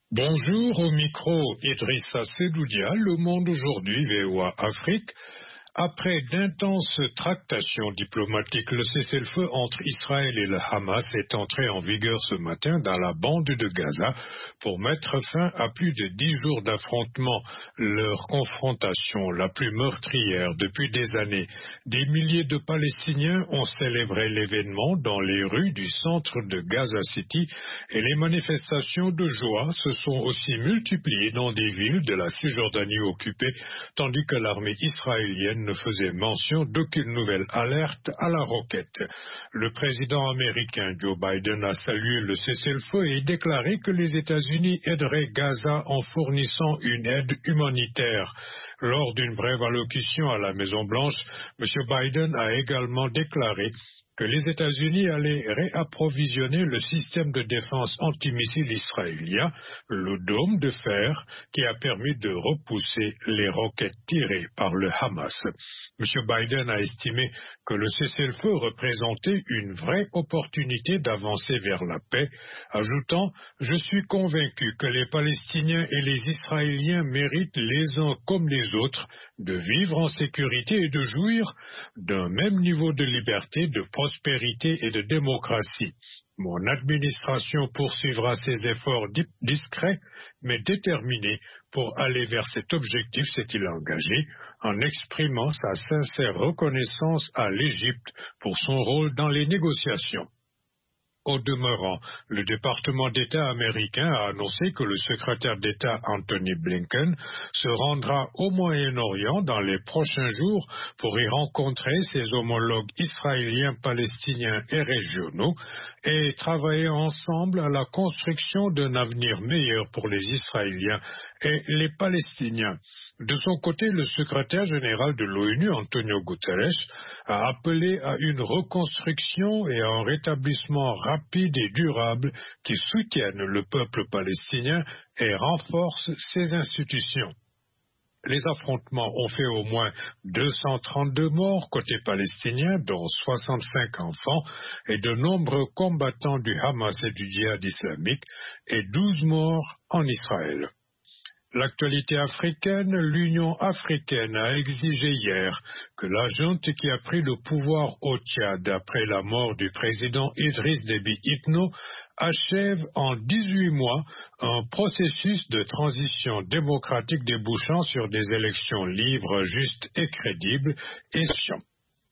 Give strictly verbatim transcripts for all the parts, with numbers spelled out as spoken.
Bonjour, au micro Idrissa Sedoudia, Le Monde aujourd'hui, V O A Afrique. Après d'intenses tractations diplomatiques, le cessez-le-feu entre Israël et le Hamas est entré en vigueur ce matin dans la bande de Gaza pour mettre fin à plus de dix jours d'affrontements, leur confrontation la plus meurtrière depuis des années. Des milliers de Palestiniens ont célébré l'événement dans les rues du centre de Gaza City et les manifestations de joie se sont aussi multipliées dans des villes de la Cisjordanie occupée, tandis que l'armée israélienne ne faisait mention d'aucune nouvelle alerte à la roquette. Le président américain Joe Biden a salué le cessez-le-feu et déclaré que les États-Unis aideraient Gaza en fournissant une aide humanitaire. Lors d'une brève allocution à la Maison-Blanche, M. Biden a également déclaré que les États-Unis allaient réapprovisionner le système de défense antimissile israélien, le dôme de fer, qui a permis de repousser les roquettes tirées par le Hamas. M. Biden a estimé que le cessez-le-feu représentait une vraie opportunité d'avancer vers la paix, ajoutant « Je suis convaincu que les Palestiniens et les Israéliens méritent les uns comme les autres de vivre en sécurité et de jouir d'un même niveau de liberté, de prospérité et de démocratie. Mon administration poursuivra ses efforts discrets mais déterminés pour aller vers cet objectif », s'est-il engagé, en exprimant sa sincère reconnaissance à l'Égypte pour son rôle dans les négociations. Au demeurant, le département d'État américain a annoncé que le secrétaire d'État Anthony Blinken se rendra au Moyen-Orient dans les prochains jours pour y rencontrer ses homologues israéliens, palestiniens et régionaux et travailler ensemble à la construction d'un avenir meilleur pour les Israéliens et les Palestiniens. De son côté, le secrétaire général de l'ONU, Antonio Guterres, a appelé à une reconstruction et à un rétablissement rapide et durable qui soutienne le peuple palestinien et renforce ses institutions. Les affrontements ont fait au moins deux cent trente-deux morts côté palestinien, dont soixante-cinq enfants, et de nombreux combattants du Hamas et du djihad islamique, et douze morts en Israël. L'actualité africaine, l'Union africaine a exigé hier que la junte qui a pris le pouvoir au Tchad après la mort du président Idriss Déby Itno achève en dix-huit mois un processus de transition démocratique débouchant sur des élections libres, justes et crédibles et chiantes.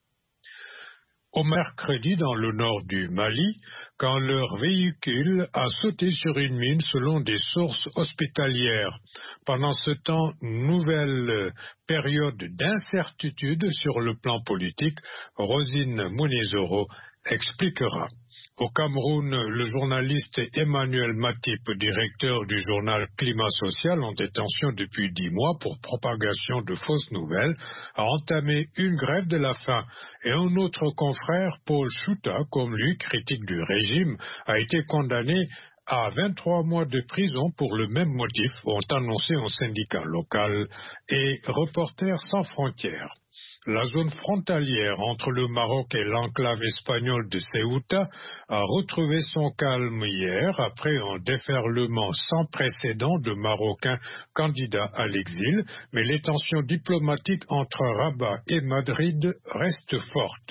Au mercredi, dans le nord du Mali, quand leur véhicule a sauté sur une mine selon des sources hospitalières. Pendant ce temps, nouvelle période d'incertitude sur le plan politique, Rosine Mounizoro expliquera. Au Cameroun, le journaliste Emmanuel Matip, directeur du journal Climat Social, en détention depuis dix mois pour propagation de fausses nouvelles, a entamé une grève de la faim. Et un autre confrère, Paul Chouta, comme lui, critique du régime, a été condamné à vingt-trois mois de prison pour le même motif, ont annoncé un syndicat local et Reporters sans frontières. La zone frontalière entre le Maroc et l'enclave espagnole de Ceuta a retrouvé son calme hier après un déferlement sans précédent de Marocains candidats à l'exil, mais les tensions diplomatiques entre Rabat et Madrid restent fortes.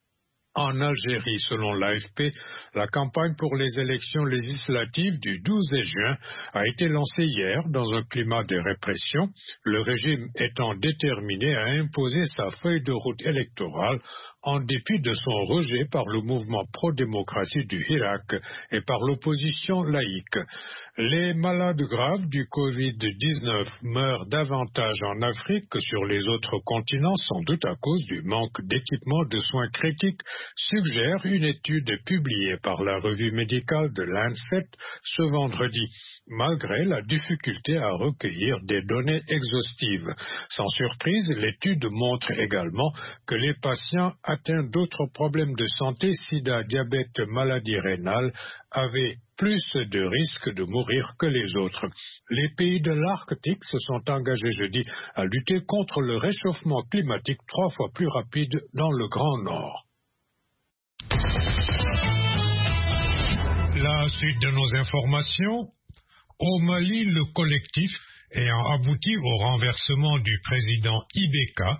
En Algérie, selon l'A F P, la campagne pour les élections législatives du douze juin a été lancée hier dans un climat de répression, le régime étant déterminé à imposer sa feuille de route électorale en dépit de son rejet par le mouvement pro-démocratie du Irak et par l'opposition laïque. Les malades graves du covid dix-neuf meurent davantage en Afrique que sur les autres continents, sans doute à cause du manque d'équipements de soins critiques, suggère une étude publiée par la revue médicale de Lancet ce vendredi, malgré la difficulté à recueillir des données exhaustives. Sans surprise, l'étude montre également que les patients atteints d'autres problèmes de santé, sida, diabète, maladie rénale, avaient plus de risques de mourir que les autres. Les pays de l'Arctique se sont engagés jeudi à lutter contre le réchauffement climatique trois fois plus rapide dans le Grand Nord. La suite de nos informations. Au Mali, le collectif, ayant abouti au renversement du président Ibeka,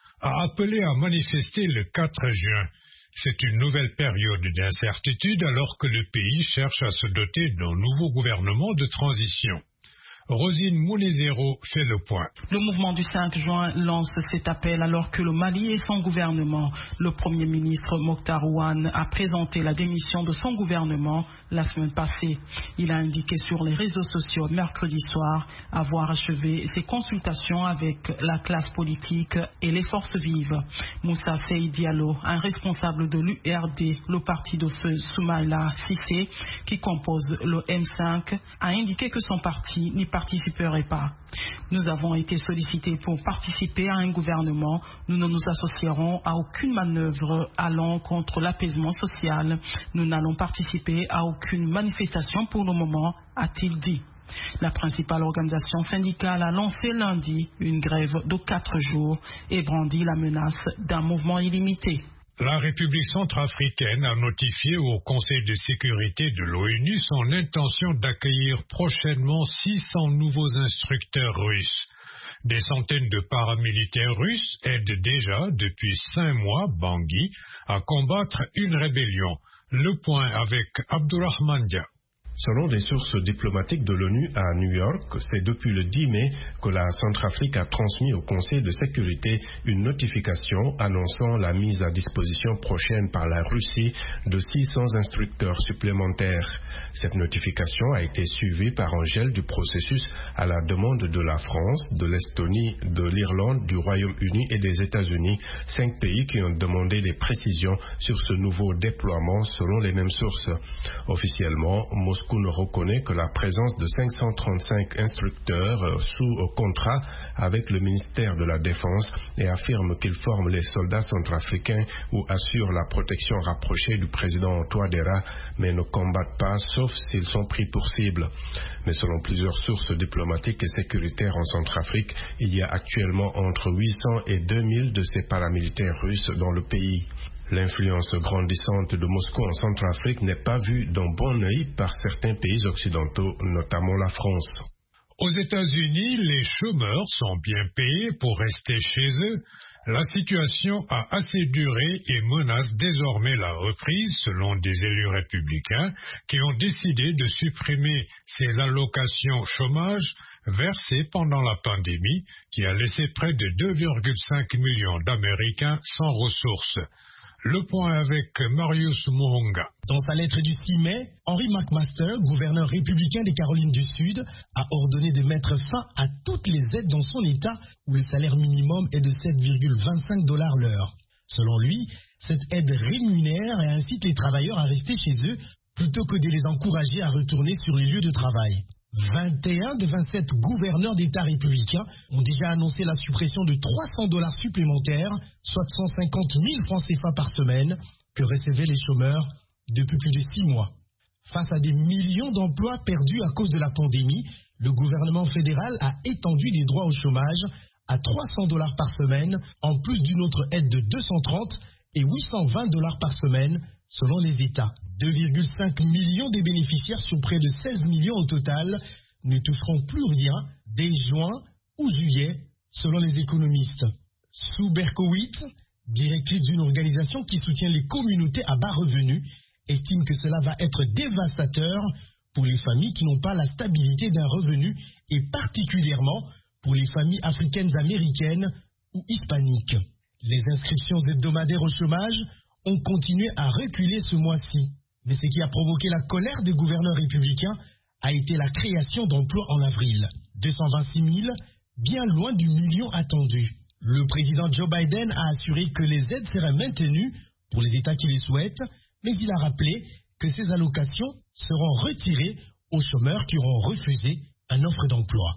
a appelé à manifester le quatre juin. C'est une nouvelle période d'incertitude alors que le pays cherche à se doter d'un nouveau gouvernement de transition. Rosine Mounezero fait le point. Le mouvement du cinq juin lance cet appel alors que le Mali et son gouvernement, le Premier ministre Mokhtar Ouane, a présenté la démission de son gouvernement la semaine passée. Il a indiqué sur les réseaux sociaux mercredi soir avoir achevé ses consultations avec la classe politique et les forces vives. Moussa Sey Diallo, un responsable de l'U R D, le parti de feu Soumaïla Cissé, qui compose le M cinq, a indiqué que son parti n'y participerait pas. Nous avons été sollicités pour participer à un gouvernement. Nous ne nous associerons à aucune manœuvre allant contre l'apaisement social. Nous n'allons participer à aucune manifestation pour le moment, a-t-il dit. La principale organisation syndicale a lancé lundi une grève de quatre jours et brandit la menace d'un mouvement illimité. La République centrafricaine a notifié au Conseil de sécurité de l'ONU son intention d'accueillir prochainement six cents nouveaux instructeurs russes. Des centaines de paramilitaires russes aident déjà depuis cinq mois Bangui à combattre une rébellion. Le point avec Abdourahmane Dia. Selon des sources diplomatiques de l'ONU à New York, c'est depuis le dix mai que la Centrafrique a transmis au Conseil de sécurité une notification annonçant la mise à disposition prochaine par la Russie de six cents instructeurs supplémentaires. Cette notification a été suivie par un gel du processus à la demande de la France, de l'Estonie, de l'Irlande, du Royaume-Uni et des États-Unis, cinq pays qui ont demandé des précisions sur ce nouveau déploiement selon les mêmes sources. Officiellement, Moscou ne reconnaît que la présence de cinq cent trente-cinq instructeurs sous contrat avec le ministère de la Défense et affirme qu'ils forment les soldats centrafricains ou assurent la protection rapprochée du président Touadéra, mais ne combattent pas sauf s'ils sont pris pour cible. Mais selon plusieurs sources diplomatiques et sécuritaires en Centrafrique, il y a actuellement entre huit cents et deux mille de ces paramilitaires russes dans le pays. L'influence grandissante de Moscou en Centrafrique n'est pas vue d'un bon œil par certains pays occidentaux, notamment la France. Aux États-Unis, les chômeurs sont bien payés pour rester chez eux. La situation a assez duré et menace désormais la reprise selon des élus républicains qui ont décidé de supprimer ces allocations chômage versées pendant la pandémie qui a laissé près de deux virgule cinq millions d'Américains sans ressources. Le point avec Marius Muhonga. Dans sa lettre du six mai, Henry McMaster, gouverneur républicain des Carolines du Sud, a ordonné de mettre fin à toutes les aides dans son État où le salaire minimum est de sept virgule vingt-cinq dollars l'heure. Selon lui, cette aide rémunère et incite les travailleurs à rester chez eux plutôt que de les encourager à retourner sur les lieux de travail. vingt et un de vingt-sept gouverneurs d'État républicains ont déjà annoncé la suppression de trois cents dollars supplémentaires, soit cent cinquante mille francs C F A par semaine, que recevaient les chômeurs depuis plus de six mois. Face à des millions d'emplois perdus à cause de la pandémie, le gouvernement fédéral a étendu des droits au chômage à trois cents dollars par semaine, en plus d'une autre aide de deux cent trente et huit cent vingt dollars par semaine, selon les États. deux virgule cinq millions des bénéficiaires sur près de seize millions au total ne toucheront plus rien dès juin ou juillet, selon les économistes. Sue Berkowitz, directrice d'une organisation qui soutient les communautés à bas revenus, estime que cela va être dévastateur pour les familles qui n'ont pas la stabilité d'un revenu et particulièrement pour les familles africaines américaines ou hispaniques. Les inscriptions hebdomadaires au chômage ont continué à reculer ce mois-ci. Mais ce qui a provoqué la colère des gouverneurs républicains a été la création d'emplois en avril. deux cent vingt-six mille, bien loin du million attendu. Le président Joe Biden a assuré que les aides seraient maintenues pour les États qui les souhaitent, mais il a rappelé que ces allocations seront retirées aux chômeurs qui auront refusé une offre d'emploi.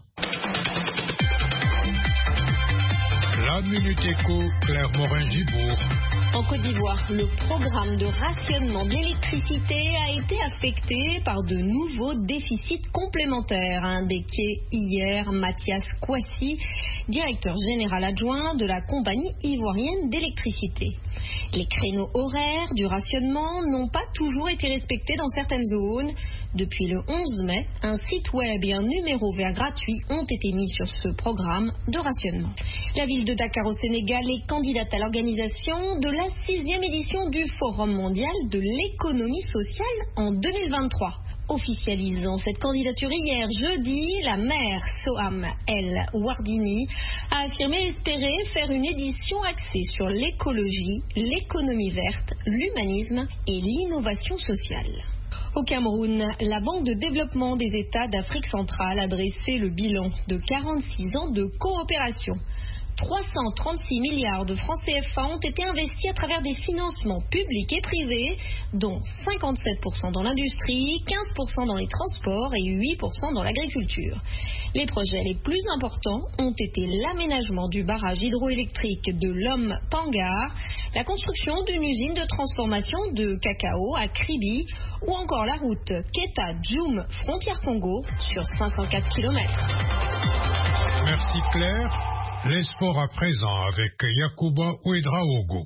La Minute Éco, Claire Morin-Gibourg. En Côte d'Ivoire, le programme de rationnement d'électricité a été affecté par de nouveaux déficits complémentaires, a indiqué hier Mathias Kouassi, directeur général adjoint de la compagnie ivoirienne d'électricité. Les créneaux horaires du rationnement n'ont pas toujours été respectés dans certaines zones. Depuis le onze mai, un site web et un numéro vert gratuit ont été mis sur ce programme de rationnement. La ville de Dakar au Sénégal est candidate à l'organisation de la sixième édition du Forum mondial de l'économie sociale en deux mille vingt-trois. Officialisant cette candidature hier jeudi, la maire Soham El Wardini a affirmé espérer faire une édition axée sur l'écologie, l'économie verte, l'humanisme et l'innovation sociale. Au Cameroun, la Banque de développement des États d'Afrique centrale a dressé le bilan de quarante-six ans de coopération. trois cent trente-six milliards de francs C F A ont été investis à travers des financements publics et privés, dont cinquante-sept pour cent dans l'industrie, quinze pour cent dans les transports et huit pour cent dans l'agriculture. Les projets les plus importants ont été l'aménagement du barrage hydroélectrique de l'Homme Pangar, la construction d'une usine de transformation de cacao à Kribi ou encore la route Keta-Djoum frontière Congo sur cinq cent quatre kilomètres. Merci Claire. Les sports à présent avec Yacouba Ouedraogo.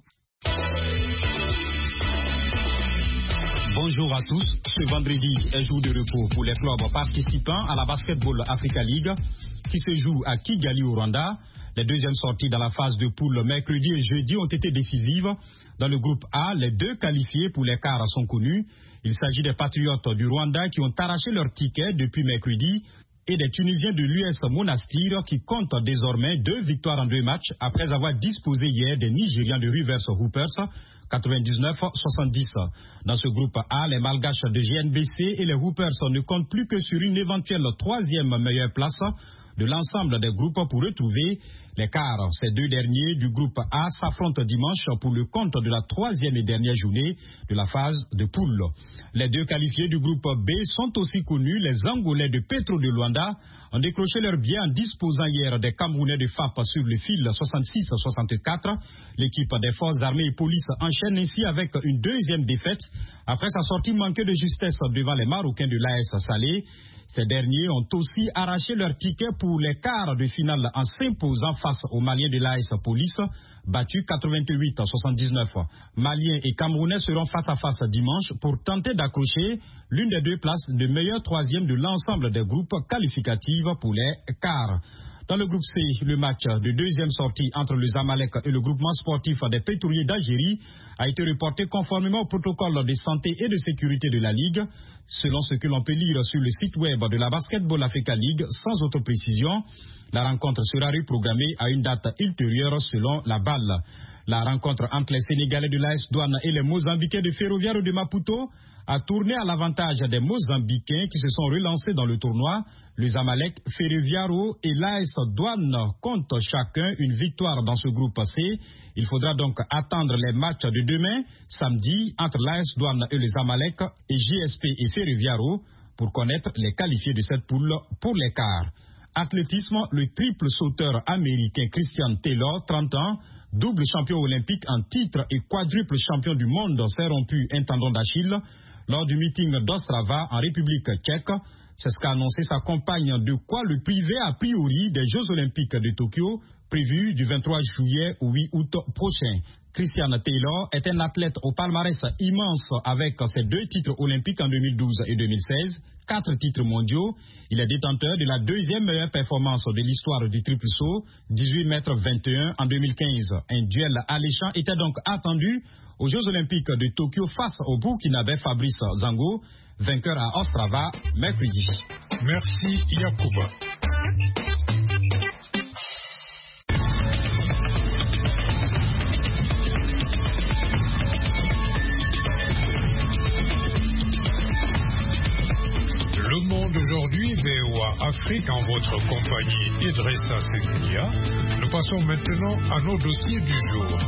Bonjour à tous. Ce vendredi est jour de repos pour les clubs participants à la Basketball Africa League qui se joue à Kigali au Rwanda. Les deuxièmes sorties dans la phase de poule mercredi et jeudi ont été décisives. Dans le groupe A, les deux qualifiés pour les quarts sont connus. Il s'agit des Patriotes du Rwanda qui ont arraché leur ticket depuis mercredi et des Tunisiens de l'U S Monastir qui comptent désormais deux victoires en deux matchs après avoir disposé hier des Nigérians de Rivers Hoopers quatre-vingt-dix-neuf à soixante-dix. Dans ce groupe A, les Malgaches de G N B C et les Hoopers ne comptent plus que sur une éventuelle troisième meilleure place de l'ensemble des groupes pour retrouver les quarts. Ces deux derniers du groupe A s'affrontent dimanche pour le compte de la troisième et dernière journée de la phase de poule. Les deux qualifiés du groupe B sont aussi connus. Les Angolais de Petro de Luanda ont décroché leur bien en disposant hier des Camerounais de F A P sur le fil soixante-six à soixante-quatre. L'équipe des forces armées et police enchaîne ainsi avec une deuxième défaite après sa sortie manquée de justesse devant les Marocains de l'A S Salé. Ces derniers ont aussi arraché leur ticket pour les quarts de finale en s'imposant face aux Maliens de l'A S Police, battus quatre-vingt-huit à soixante-dix-neuf. Maliens et Camerounais seront face à face dimanche pour tenter d'accrocher l'une des deux places de meilleur troisième de l'ensemble des groupes qualificatifs pour les quarts. Dans le groupe C, le match de deuxième sortie entre le Zamalek et le groupement sportif des pétroliers d'Algérie a été reporté conformément au protocole de santé et de sécurité de la Ligue, selon ce que l'on peut lire sur le site web de la Basketball Africa League sans autre précision. La rencontre sera reprogrammée à une date ultérieure selon la balle. La rencontre entre les Sénégalais de l'A S Douane et les Mozambicains de Ferroviario de Maputo a tourné à l'avantage des Mozambicains qui se sont relancés dans le tournoi. Le Zamalek, Ferroviario et l'A S Douane comptent chacun une victoire dans ce groupe C. Il faudra donc attendre les matchs de demain, samedi, entre l'A S Douane et le Zamalek et J S P et Ferroviario pour connaître les qualifiés de cette poule pour les quarts. Athlétisme, le triple sauteur américain Christian Taylor, trente ans, double champion olympique en titre et quadruple champion du monde, s'est rompu un tendon d'Achille lors du meeting d'Ostrava en République tchèque. C'est ce qu'a annoncé sa compagne, de quoi le privé a priori des Jeux olympiques de Tokyo, prévus du vingt-trois juillet au huit août prochain. Christian Taylor est un athlète au palmarès immense avec ses deux titres olympiques en deux mille douze et deux mille seize, quatre titres mondiaux. Il est détenteur de la deuxième meilleure performance de l'histoire du triple saut, dix-huit mètres vingt et un en deux mille quinze. Un duel alléchant était donc attendu aux Jeux olympiques de Tokyo face au Burkinabé Fabrice Zango, vainqueur à Ostrava mercredi. Merci Yacouba. Le monde aujourd'hui, V O A Afrique, en votre compagnie Idrissa Seloudia. Nous passons maintenant à nos dossiers du jour.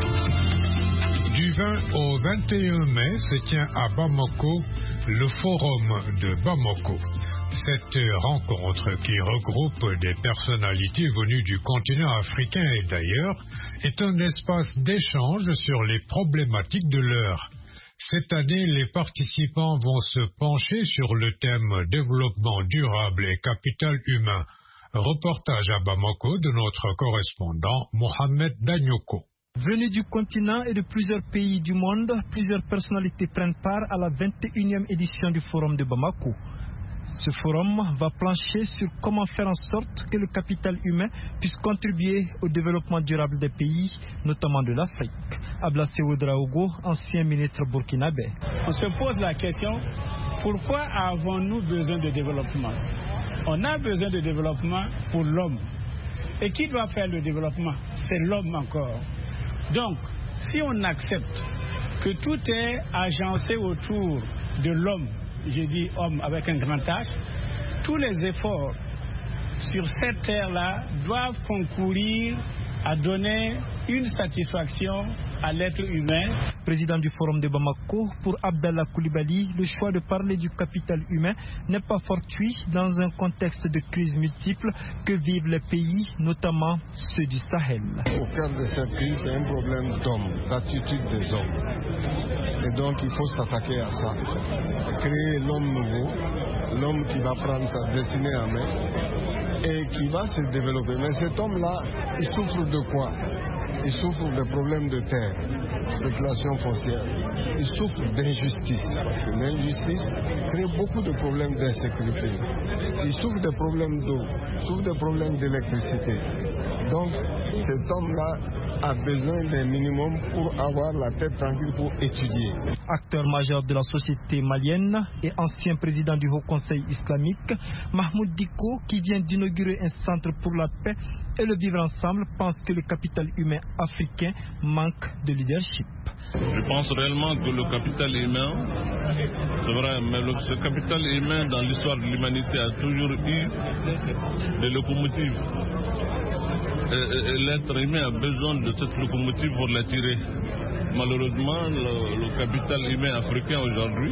Du vingt au vingt et un mai se tient à Bamako le forum de Bamako. Cette rencontre qui regroupe des personnalités venues du continent africain et d'ailleurs est un espace d'échange sur les problématiques de l'heure. Cette année, les participants vont se pencher sur le thème développement durable et capital humain. Reportage à Bamako de notre correspondant Mohamed Danyoko. Venus du continent et de plusieurs pays du monde, plusieurs personnalités prennent part à la vingt et unième édition du Forum de Bamako. Ce forum va plancher sur comment faire en sorte que le capital humain puisse contribuer au développement durable des pays, notamment de l'Afrique. Ablassé Ouedraogo, ancien ministre burkinabé. On se pose la question, pourquoi avons-nous besoin de développement? On a besoin de développement pour l'homme. Et qui doit faire le développement? C'est l'homme encore. Donc, si on accepte que tout est agencé autour de l'homme, je dis homme avec un grand H, tous les efforts sur cette terre-là doivent concourir à donner une satisfaction à l'être humain. Président du Forum de Bamako, pour Abdallah Koulibaly, le choix de parler du capital humain n'est pas fortuit dans un contexte de crise multiple que vivent les pays, notamment ceux du Sahel. Au cœur de cette crise, c'est un problème d'hommes, d'attitude des hommes. Et donc il faut s'attaquer à ça. Créer l'homme nouveau, l'homme qui va prendre sa destinée en main et qui va se développer. Mais cet homme-là, il souffre de quoi? Il souffre de problèmes de terre, spéculation foncière. Il souffre d'injustice, parce que l'injustice crée beaucoup de problèmes d'insécurité. Il souffre des problèmes d'eau, il souffre des problèmes d'électricité. Donc, cet homme-là a besoin d'un minimum pour avoir la tête tranquille pour étudier. Acteur majeur de la société malienne et ancien président du Haut Conseil islamique, Mahmoud Dicko, qui vient d'inaugurer un centre pour la paix et le vivre ensemble, pense que le capital humain africain manque de leadership. Je pense réellement que le capital humain, c'est vrai, mais le, ce capital humain dans l'histoire de l'humanité a toujours eu des locomotives. Et, et, et l'être humain a besoin de cette locomotive pour l'attirer. Malheureusement, le, le capital humain africain aujourd'hui,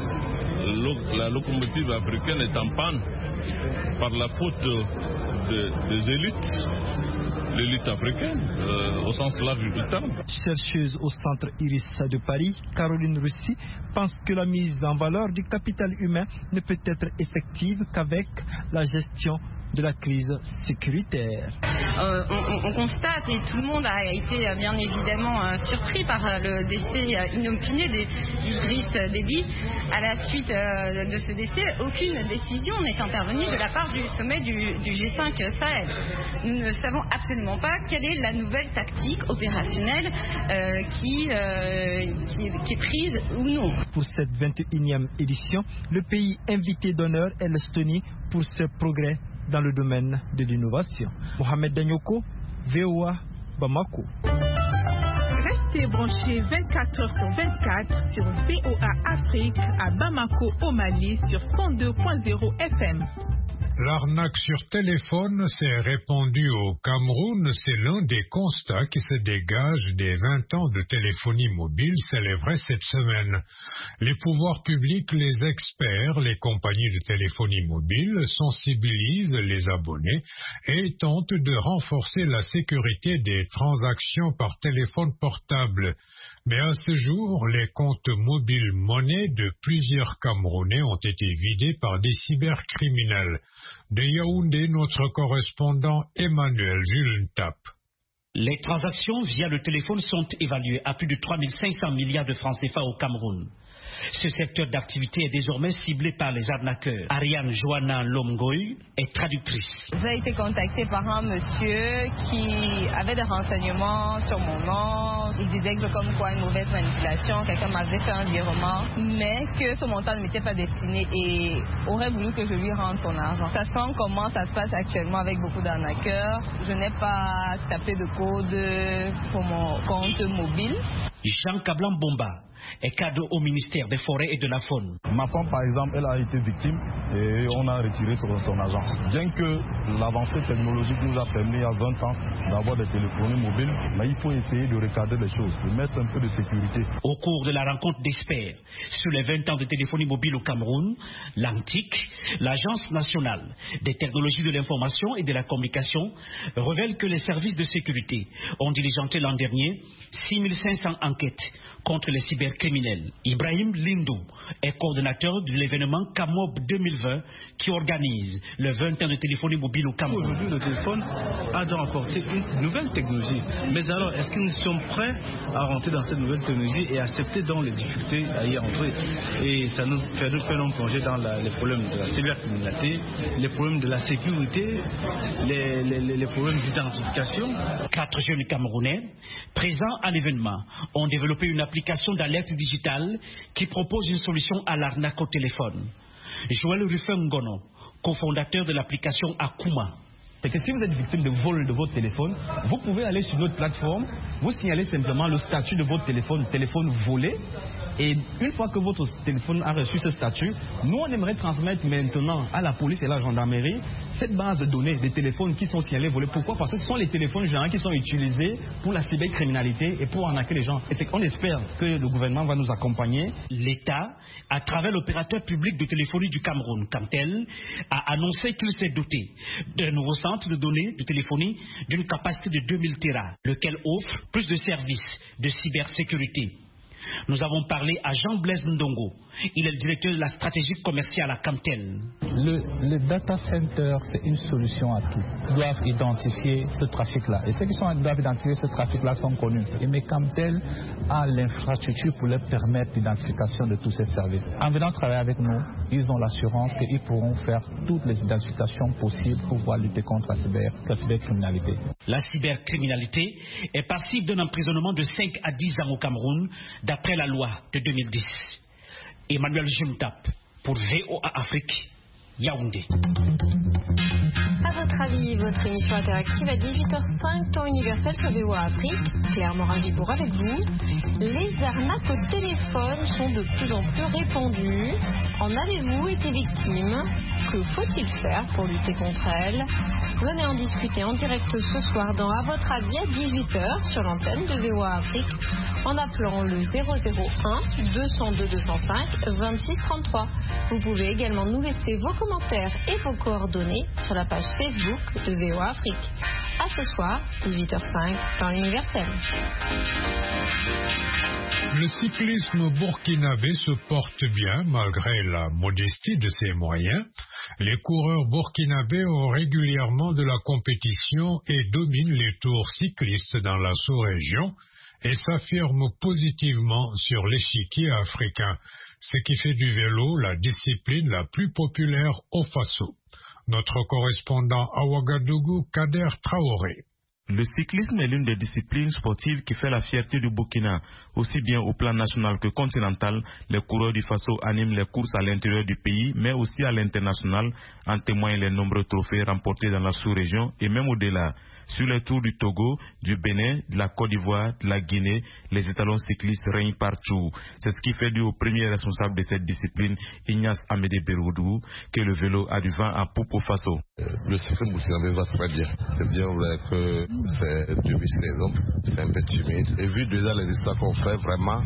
lo, la locomotive africaine est en panne par la faute de, de, des élites. L'élite africaine, euh, au sens large du terme. Chercheuse au centre Iris de Paris, Caroline Russi pense que la mise en valeur du capital humain ne peut être effective qu'avec la gestion de la crise sécuritaire. Euh, on, on constate, et tout le monde a été euh, bien évidemment euh, surpris par euh, le décès euh, inopiné d'Idriss Déby. À la suite euh, de ce décès, aucune décision n'est intervenue de la part du sommet du, du G cinq Sahel. Nous ne savons absolument pas quelle est la nouvelle tactique opérationnelle euh, qui, euh, qui, est, qui est prise ou non. Pour cette vingt et unième édition, le pays invité d'honneur est l'Estonie pour ses progrès dans le domaine de l'innovation. Mohamed Danyoko, V O A, Bamako. Restez branchés vingt-quatre heures sur vingt-quatre sur V O A Afrique à Bamako au Mali sur cent deux point zéro F M. L'arnaque sur téléphone s'est répandue au Cameroun. C'est l'un des constats qui se dégagent des vingt ans de téléphonie mobile célébrés cette semaine. Les pouvoirs publics, les experts, les compagnies de téléphonie mobile sensibilisent les abonnés et tentent de renforcer la sécurité des transactions par téléphone portable. Mais à ce jour, les comptes mobiles monnaie de plusieurs Camerounais ont été vidés par des cybercriminels. De Yaoundé, notre correspondant Emmanuel Jules Ntap. Les transactions via le téléphone sont évaluées à plus de trois mille cinq cents milliards de francs C F A au Cameroun. Ce secteur d'activité est désormais ciblé par les arnaqueurs. Ariane Joanna Lomgoy est traductrice. J'ai été contactée par un monsieur qui avait des renseignements sur mon nom. Il disait que je comme quoi une mauvaise manipulation, quelqu'un m'avait fait un virement, mais que ce montant ne m'était pas destiné et aurait voulu que je lui rende son argent. Sachant comment ça se passe actuellement avec beaucoup d'arnaqueurs, je n'ai pas tapé de code pour mon compte mobile. Jean Kablan Bomba est cadre au ministère des Forêts et de la Faune. Ma femme, par exemple, elle a été victime et on a retiré son, son argent. Bien que l'avancée technologique nous a permis à vingt ans d'avoir des téléphonies mobiles, mais il faut essayer de recadrer les choses, de mettre un peu de sécurité. Au cours de la rencontre d'experts sur les vingt ans de téléphonie mobile au Cameroun, l'ANTIC, l'Agence nationale des technologies de l'information et de la communication, révèle que les services de sécurité ont diligenté l'an dernier six mille cinq cents enquêtes contre les cybercriminels. Ibrahim Lindou est coordonnateur de l'événement CAMOB deux mille vingt qui organise le vingt ans de téléphonie mobile au Cameroun. Aujourd'hui, le téléphone a donc apporté une nouvelle technologie. Mais alors, est-ce que nous sommes prêts à rentrer dans cette nouvelle technologie et accepter donc les difficultés à y entrer? Et ça nous fait nous faire nous plonger dans la, les problèmes de la cybercriminalité, les problèmes de la sécurité, les, les, les problèmes d'identification. Quatre jeunes Camerounais présents à l'événement ont développé une application d'alerte digitale qui propose une solution à l'arnaque au téléphone. Joël Ruffin-Ngono, cofondateur de l'application Akuma. C'est que si vous êtes victime de vol de votre téléphone, vous pouvez aller sur notre plateforme, vous signalez simplement le statut de votre téléphone, téléphone volé. Et une fois que votre téléphone a reçu ce statut, nous on aimerait transmettre maintenant à la police et à la gendarmerie cette base de données des téléphones qui sont signalés volés. Pourquoi? Parce que ce sont les téléphones géants qui sont utilisés pour la cybercriminalité et pour arnaquer les gens. Et on espère que le gouvernement va nous accompagner. L'État, à travers l'opérateur public de téléphonie du Cameroun, Camtel, a annoncé qu'il s'est doté d'un nouveau centre de données de téléphonie d'une capacité de deux mille téra, lequel offre plus de services de cybersécurité. Nous avons parlé à Jean-Blaise Ndongo. Il est le directeur de la stratégie commerciale à Camtel. Le, le data center, c'est une solution à tout. Ils doivent identifier ce trafic-là. Et ceux qui sont, doivent identifier ce trafic-là sont connus. Et mais Camtel a l'infrastructure pour leur permettre l'identification de tous ces services. En venant travailler avec nous, ils ont l'assurance qu'ils pourront faire toutes les identifications possibles pour pouvoir lutter contre la, cyber, la cybercriminalité. La cybercriminalité est passible d'un emprisonnement de cinq à dix ans au Cameroun, d'après la loi de deux mille dix. Emmanuel Juntap pour V O A Afrique, Yaoundé. À votre avis, votre émission interactive à dix-huit heures cinq, temps universel sur V O A Afrique. Claire Morin-Vibourg avec vous. Les arnaques au téléphone sont de plus en plus répandues. En avez-vous été victime? Que faut-il faire pour lutter contre elles? Venez en discuter en direct ce soir dans À votre avis à dix-huit heures sur l'antenne de V O A Afrique en appelant le zéro zéro un deux cent deux deux cent cinq vingt-six trente-trois. Vous pouvez également nous laisser vos commentaires et vos coordonnées sur la page Facebook de V O A Afrique. À ce soir, dix-huit heures cinq, temps universel. Le cyclisme burkinabé se porte bien malgré la modestie de ses moyens. Les coureurs burkinabés ont régulièrement de la compétition et dominent les tours cyclistes dans la sous-région et s'affirment positivement sur l'échiquier africain, ce qui fait du vélo la discipline la plus populaire au Faso. Notre correspondant à Ouagadougou, Kader Traoré. Le cyclisme est l'une des disciplines sportives qui fait la fierté du Burkina. Aussi bien au plan national que continental, les coureurs du Faso animent les courses à l'intérieur du pays, mais aussi à l'international, en témoignent les nombreux trophées remportés dans la sous-région et même au-delà. Sur les tours du Togo, du Bénin, de la Côte d'Ivoire, de la Guinée, les étalons cyclistes règnent partout. C'est ce qui fait du au premier responsable de cette discipline, Ignace Amédé Beroudou, que le vélo a du vent à poupe au Faso. Le cyclisme burkinabé va très bien. C'est bien vrai que c'est depuis saison, c'est un peu timide. Et vu déjà les histoires qu'on fait, vraiment,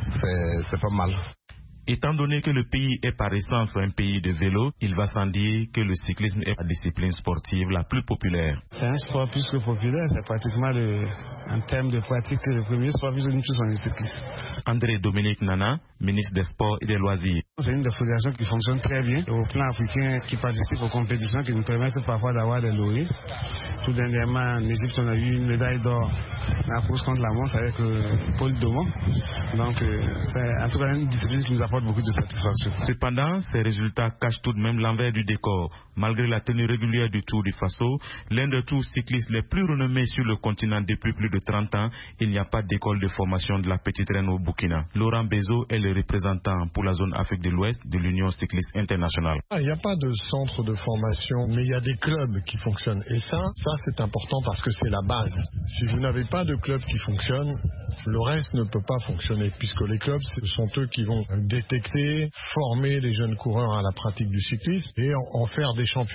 c'est pas mal. Étant donné que le pays est par essence un pays de vélo, il va sans dire que le cyclisme est la discipline sportive la plus populaire. C'est un sport plus que populaire, c'est pratiquement le, en termes de pratique le premier sport plus que tous en cyclisme. André Dominique Nana, ministre des Sports et des Loisirs. C'est une des fédérations qui fonctionne très bien au plan africain, qui participe aux compétitions, qui nous permettent parfois d'avoir des lauriers. Tout dernièrement, en Égypte, on a eu une médaille d'or dans la course contre la montre avec euh, Paul Domon. Donc, euh, c'est en tout cas une discipline qui nous apporte beaucoup de satisfaction. Cependant, ces résultats cachent tout de même l'envers du décor. Malgré la tenue régulière du Tour du Faso, l'un des tours cyclistes les plus renommés sur le continent depuis plus de trente ans, il n'y a pas d'école de formation de la petite reine au Burkina. Laurent Bezo est le représentant pour la zone Afrique de l'Ouest de l'Union cycliste internationale. Il n'y a pas de centre de formation, mais il y a des clubs qui fonctionnent. Et ça, ça c'est important parce que c'est la base. Si vous n'avez pas de club qui fonctionne, le reste ne peut pas fonctionner, puisque les clubs, ce sont eux qui vont détecter, former les jeunes coureurs à la pratique du cyclisme et en, en faire des champions.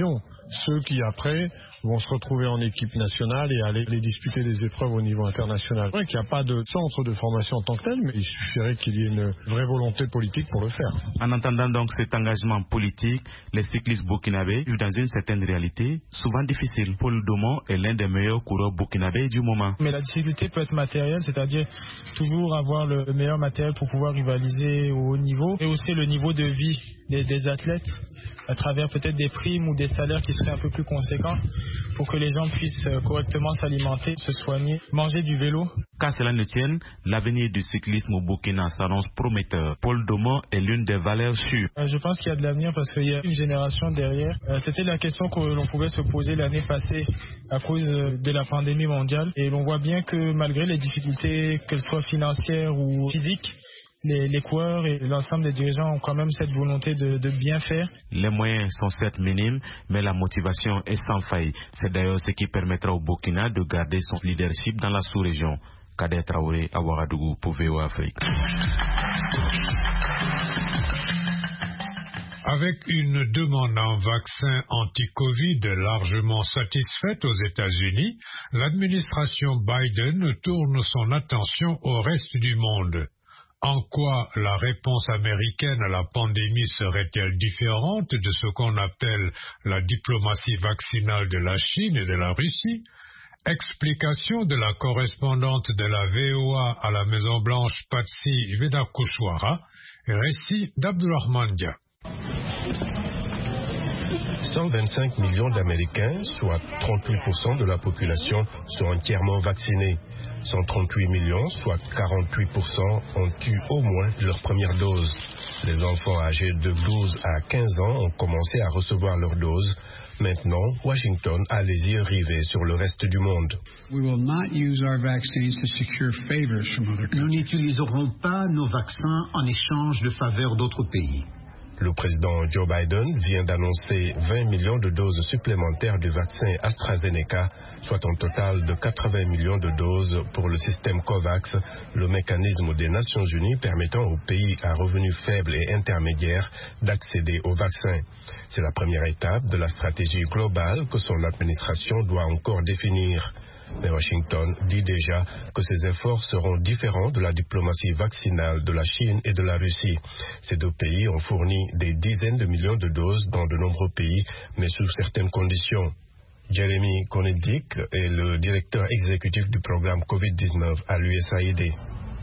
ceux qui après vont se retrouver en équipe nationale et aller les disputer des épreuves au niveau international. C'est vrai qu'il n'y a pas de centre de formation en tant que tel, mais il suffirait qu'il y ait une vraie volonté politique pour le faire. En entendant donc cet engagement politique, les cyclistes burkinabés vivent dans une certaine réalité, souvent difficile. Paul Domon est l'un des meilleurs coureurs burkinabés du moment. Mais la difficulté peut être matérielle, c'est-à-dire toujours avoir le meilleur matériel pour pouvoir rivaliser au haut niveau, et aussi le niveau de vie des, des athlètes à travers peut-être des primes ou des salaires qui seraient un peu plus conséquents pour que les gens puissent correctement s'alimenter, se soigner, manger du vélo. Qu'à cela ne tienne, l'avenir du cyclisme au Burkina s'annonce prometteur. Paul Domon est l'une des valeurs sûres. Je pense qu'il y a de l'avenir parce qu'il y a une génération derrière. C'était la question que l'on pouvait se poser l'année passée à cause de la pandémie mondiale. Et l'on voit bien que malgré les difficultés, qu'elles soient financières ou physiques, Les, les coureurs et l'ensemble des dirigeants ont quand même cette volonté de, de bien faire. Les moyens sont certes minimes, mais la motivation est sans faille. C'est d'ailleurs ce qui permettra au Burkina de garder son leadership dans la sous-région. Kader Traoré à Ouagadougou pour V O A Afrique. Avec une demande en vaccin anti-Covid largement satisfaite aux États-Unis, l'administration Biden tourne son attention au reste du monde. En quoi la réponse américaine à la pandémie serait-elle différente de ce qu'on appelle la diplomatie vaccinale de la Chine et de la Russie? Explication de la correspondante de la V O A à la Maison-Blanche, Patsy Vedakushwara, récit d'Abdulrahman Dia. cent vingt-cinq millions d'Américains, soit trente-huit pour cent de la population, sont entièrement vaccinés. cent trente-huit millions, soit quarante-huit pour cent, ont eu au moins leur première dose. Les enfants âgés de douze à quinze ans ont commencé à recevoir leur dose. Maintenant, Washington a les yeux rivés sur le reste du monde. Nous n'utiliserons pas nos vaccins en échange de faveurs d'autres pays. Le président Joe Biden vient d'annoncer vingt millions de doses supplémentaires du vaccin AstraZeneca, soit un total de quatre-vingts millions de doses pour le système COVAX, le mécanisme des Nations Unies permettant aux pays à revenus faibles et intermédiaires d'accéder au vaccin. C'est la première étape de la stratégie globale que son administration doit encore définir. Mais Washington dit déjà que ces efforts seront différents de la diplomatie vaccinale de la Chine et de la Russie. Ces deux pays ont fourni des dizaines de millions de doses dans de nombreux pays, mais sous certaines conditions. Jeremy Konedic est le directeur exécutif du programme covid dix-neuf à l'U S A I D.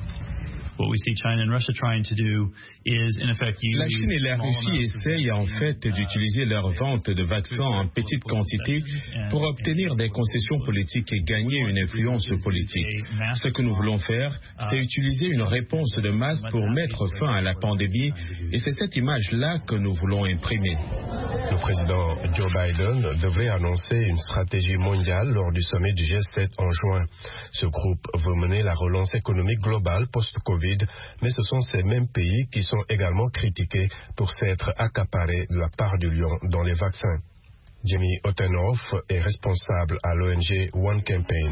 La Chine et la Russie essayent en fait d'utiliser leur vente de vaccins en petite quantité pour obtenir des concessions politiques et gagner une influence politique. Ce que nous voulons faire, c'est utiliser une réponse de masse pour mettre fin à la pandémie et c'est cette image-là que nous voulons imprimer. Le président Joe Biden devrait annoncer une stratégie mondiale lors du sommet du G sept en juin. Ce groupe veut mener la relance économique globale post-Covid, mais ce sont ces mêmes pays qui sont également critiqués pour s'être accaparés de la part du lion dans les vaccins. Jamie Ottenhoff est responsable à l'O N G One Campaign.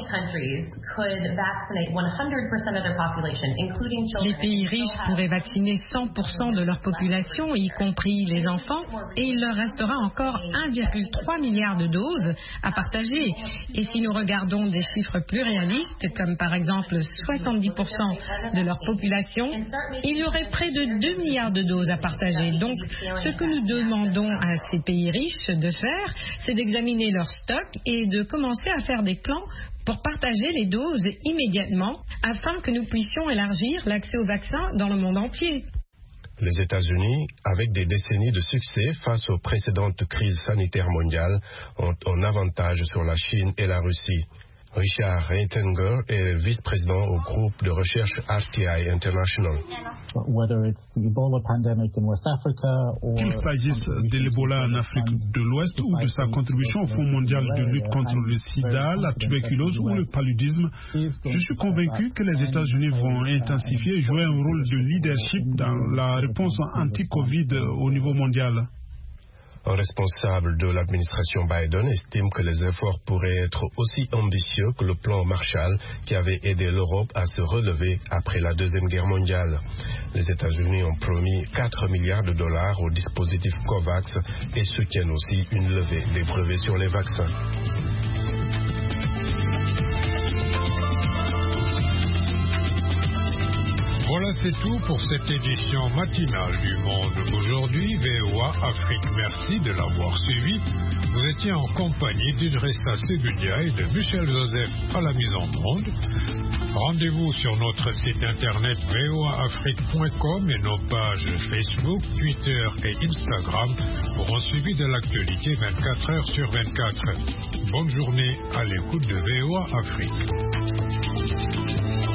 Les pays riches pourraient vacciner cent pour cent de leur population, y compris les enfants, et il leur restera encore un virgule trois milliard de doses à partager. Et si nous regardons des chiffres plus réalistes, comme par exemple soixante-dix pour cent de leur population, il y aurait près de deux milliards de doses à partager. Donc, ce que nous demandons à ces pays riches de faire, c'est d'examiner leur stock et de commencer à faire des plans pour partager les doses immédiatement afin que nous puissions élargir l'accès aux vaccins dans le monde entier. Les États-Unis, avec des décennies de succès face aux précédentes crises sanitaires mondiales, ont un avantage sur la Chine et la Russie. Richard Reitinger est vice-président au groupe de recherche R T I International. Qu'il s'agisse de l'Ebola en Afrique de l'Ouest ou de sa contribution au Fonds mondial de lutte contre le sida, la tuberculose ou le paludisme, je suis convaincu que les États-Unis vont intensifier et jouer un rôle de leadership dans la réponse anti-Covid au niveau mondial. Un responsable de l'administration Biden estime que les efforts pourraient être aussi ambitieux que le plan Marshall qui avait aidé l'Europe à se relever après la Deuxième Guerre mondiale. Les États-Unis ont promis quatre milliards de dollars au dispositif COVAX et soutiennent aussi une levée des brevets sur les vaccins. Voilà, c'est tout pour cette édition matinale du Monde aujourd'hui. V O A Afrique, merci de l'avoir suivi. Vous étiez en compagnie d'Idrissa Segudia et de Michel Joseph à la mise en onde. Rendez-vous sur notre site internet v o a afrique point com et nos pages Facebook, Twitter et Instagram pour un suivi de l'actualité vingt-quatre heures sur vingt-quatre. Bonne journée à l'écoute de V O A Afrique.